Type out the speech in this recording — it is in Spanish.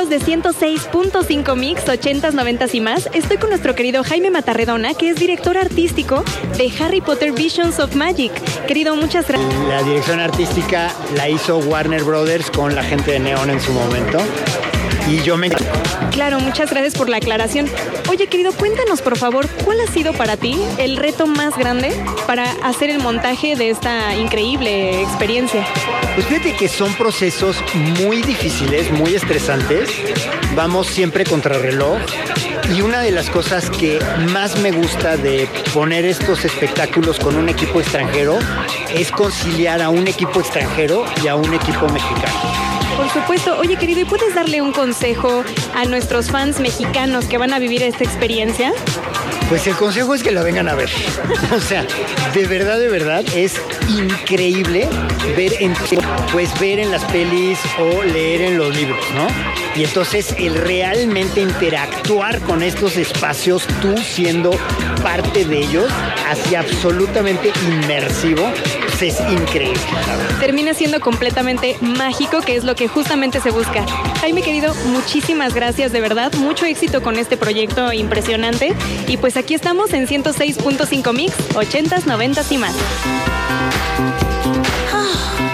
amigos de 106.5 Mix, 80s, 90s y más. Estoy con nuestro querido Jaime Matarredona, que es director artístico de Harry Potter Visions of Magic. Querido, muchas gracias. La dirección artística la hizo Warner Brothers con la gente de Neon en su momento. Y yo me... Claro, muchas gracias por la aclaración. Oye, querido, cuéntanos, por favor, ¿cuál ha sido para ti el reto más grande para hacer el montaje de esta increíble experiencia? Pues fíjate que son procesos muy difíciles, muy estresantes. Vamos siempre contra reloj. Y una de las cosas que más me gusta de poner estos espectáculos con un equipo extranjero es conciliar a un equipo extranjero y a un equipo mexicano. Por supuesto. Oye, querido, ¿y puedes darle un consejo a nuestros fans mexicanos que van a vivir esta experiencia? Pues el consejo es que la vengan a ver. O sea, de verdad, es increíble ver en las pelis o leer en los libros, ¿no? Y entonces el realmente interactuar con estos espacios, tú siendo parte de ellos, así absolutamente inmersivo, pues es increíble. Termina siendo completamente mágico, que es lo que justamente se busca. Jaime, querido, muchísimas gracias, de verdad. Mucho éxito con este proyecto impresionante. Y pues aquí estamos en 106.5 Mix, 80s, 90s y más.